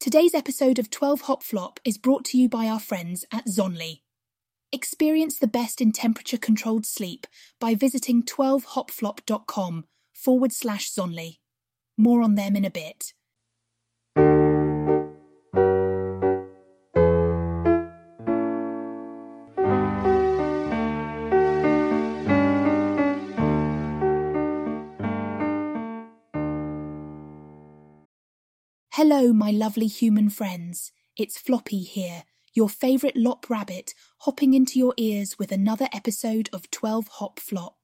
Today's episode of 12 Hop Flop is brought to you by our friends at Zonly. Experience the best in temperature-controlled sleep by visiting 12hopflop.com/Zonly. More on them in a bit. Hello, my lovely human friends. It's Floppy here, your favourite lop rabbit, hopping into your ears with another episode of 12 Hop Flop.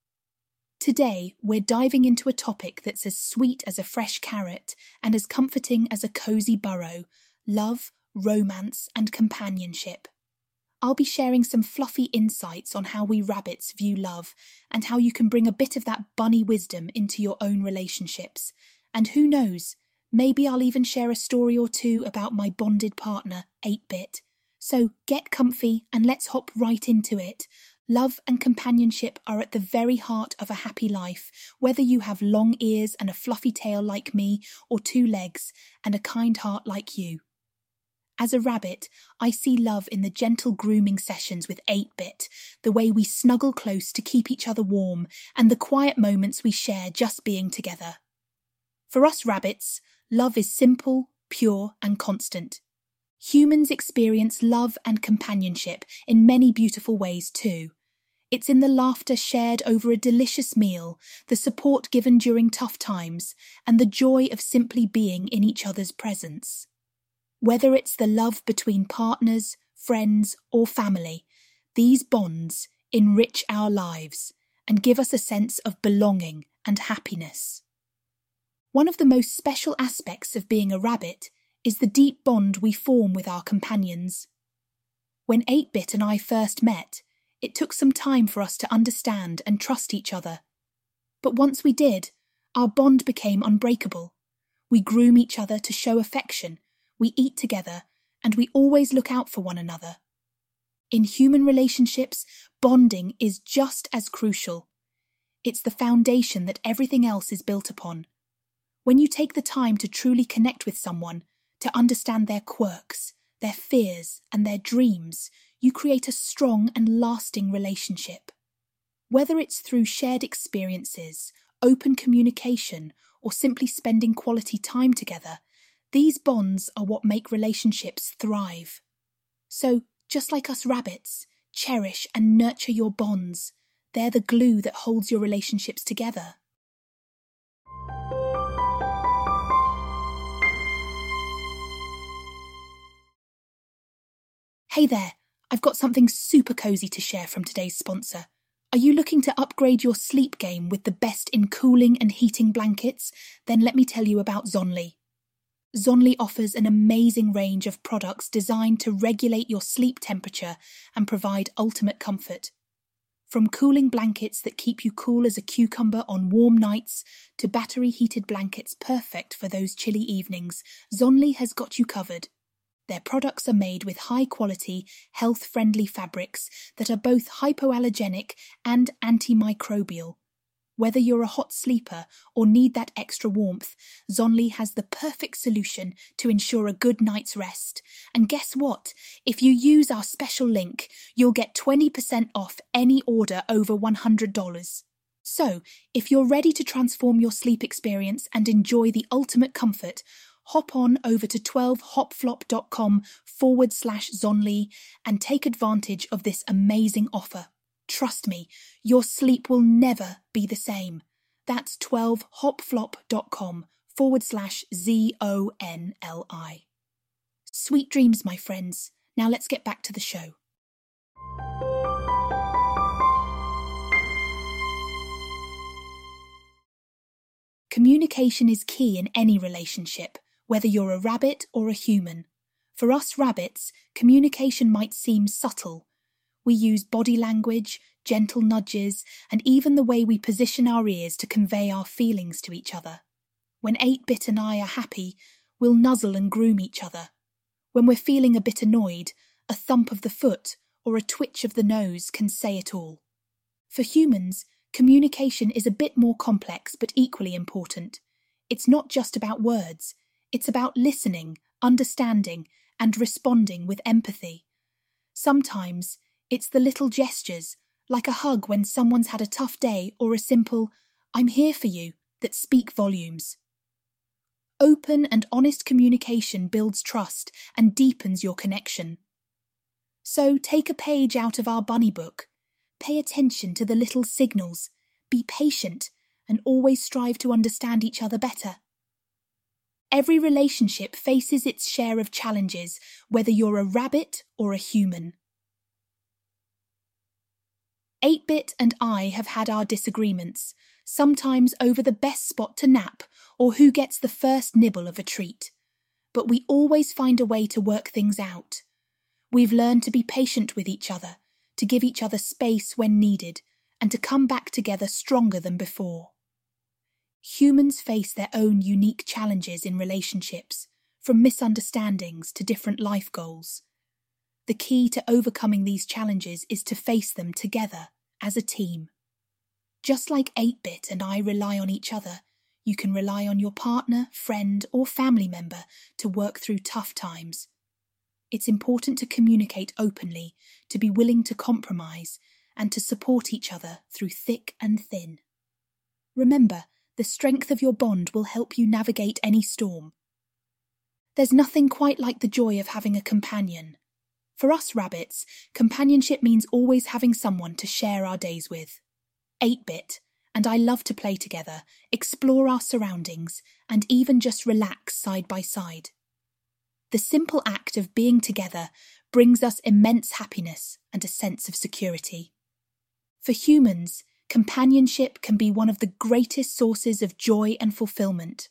Today, we're diving into a topic that's as sweet as a fresh carrot and as comforting as a cosy burrow: love, romance, and companionship. I'll be sharing some fluffy insights on how we rabbits view love and how you can bring a bit of that bunny wisdom into your own relationships. And who knows, maybe I'll even share a story or two about my bonded partner, 8-Bit. So get comfy and let's hop right into it. Love and companionship are at the very heart of a happy life, whether you have long ears and a fluffy tail like me, or 2 legs and a kind heart like you. As a rabbit, I see love in the gentle grooming sessions with 8-Bit, the way we snuggle close to keep each other warm, and the quiet moments we share just being together. For us rabbits, love is simple, pure, and constant. Humans experience love and companionship in many beautiful ways too. It's in the laughter shared over a delicious meal, the support given during tough times, and the joy of simply being in each other's presence. Whether it's the love between partners, friends, or family, these bonds enrich our lives and give us a sense of belonging and happiness. One of the most special aspects of being a rabbit is the deep bond we form with our companions. When 8-Bit and I first met, it took some time for us to understand and trust each other. But once we did, our bond became unbreakable. We groom each other to show affection, we eat together, and we always look out for one another. In human relationships, bonding is just as crucial. It's the foundation that everything else is built upon. When you take the time to truly connect with someone, to understand their quirks, their fears, and their dreams, you create a strong and lasting relationship. Whether it's through shared experiences, open communication, or simply spending quality time together, these bonds are what make relationships thrive. So, just like us rabbits, cherish and nurture your bonds. They're the glue that holds your relationships together. Hey there, I've got something super cozy to share from today's sponsor. Are you looking to upgrade your sleep game with the best in cooling and heating blankets? Then let me tell you about Zonly. Zonly offers an amazing range of products designed to regulate your sleep temperature and provide ultimate comfort. From cooling blankets that keep you cool as a cucumber on warm nights to battery-heated blankets perfect for those chilly evenings, Zonly has got you covered. Their products are made with high-quality, health-friendly fabrics that are both hypoallergenic and antimicrobial. Whether you're a hot sleeper or need that extra warmth, Zonly has the perfect solution to ensure a good night's rest. And guess what? If you use our special link, you'll get 20% off any order over $100. So, if you're ready to transform your sleep experience and enjoy the ultimate comfort, hop on over to 12hopflop.com/Zonly and take advantage of this amazing offer. Trust me, your sleep will never be the same. That's 12hopflop.com/ZONLI. Sweet dreams, my friends. Now let's get back to the show. Communication is key in any relationship, whether you're a rabbit or a human. For us rabbits, communication might seem subtle. We use body language, gentle nudges, and even the way we position our ears to convey our feelings to each other. When 8-Bit and I are happy, we'll nuzzle and groom each other. When we're feeling a bit annoyed, a thump of the foot or a twitch of the nose can say it all. For humans, communication is a bit more complex but equally important. It's not just about words. It's about listening, understanding, and responding with empathy. Sometimes it's the little gestures, like a hug when someone's had a tough day or a simple, "I'm here for you," that speak volumes. Open and honest communication builds trust and deepens your connection. So take a page out of our bunny book. Pay attention to the little signals, be patient, and always strive to understand each other better. Every relationship faces its share of challenges, whether you're a rabbit or a human. 8-Bit and I have had our disagreements, sometimes over the best spot to nap or who gets the first nibble of a treat. But we always find a way to work things out. We've learned to be patient with each other, to give each other space when needed, and to come back together stronger than before. Humans face their own unique challenges in relationships, from misunderstandings to different life goals. The key to overcoming these challenges is to face them together, as a team. Just like 8-Bit and I rely on each other, you can rely on your partner, friend, or family member to work through tough times. It's important to communicate openly, to be willing to compromise, and to support each other through thick and thin. Remember, the strength of your bond will help you navigate any storm. There's nothing quite like the joy of having a companion. For us rabbits, companionship means always having someone to share our days with. 8-Bit and I love to play together, explore our surroundings, and even just relax side by side. The simple act of being together brings us immense happiness and a sense of security. For humans, companionship can be one of the greatest sources of joy and fulfillment.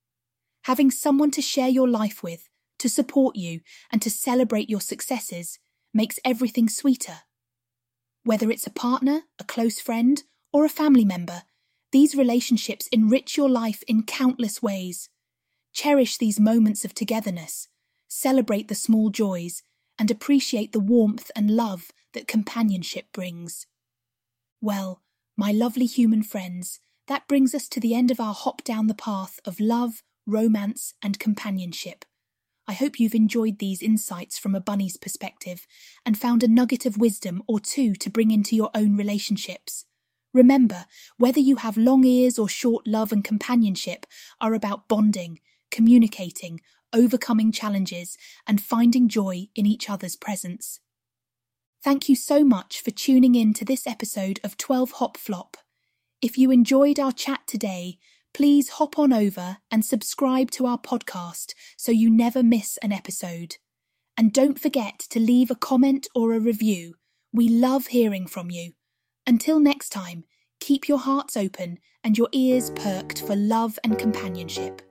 Having someone to share your life with, to support you, and to celebrate your successes makes everything sweeter. Whether it's a partner, a close friend, or a family member, these relationships enrich your life in countless ways. Cherish these moments of togetherness, celebrate the small joys, and appreciate the warmth and love that companionship brings. Well, my lovely human friends, that brings us to the end of our hop down the path of love, romance, and companionship. I hope you've enjoyed these insights from a bunny's perspective and found a nugget of wisdom or two to bring into your own relationships. Remember, whether you have long ears or short love and companionship are about bonding, communicating, overcoming challenges, and finding joy in each other's presence. Thank you so much for tuning in to this episode of 12 Hop Flop. If you enjoyed our chat today, please hop on over and subscribe to our podcast so you never miss an episode. And don't forget to leave a comment or a review. We love hearing from you. Until next time, keep your hearts open and your ears perked for love and companionship.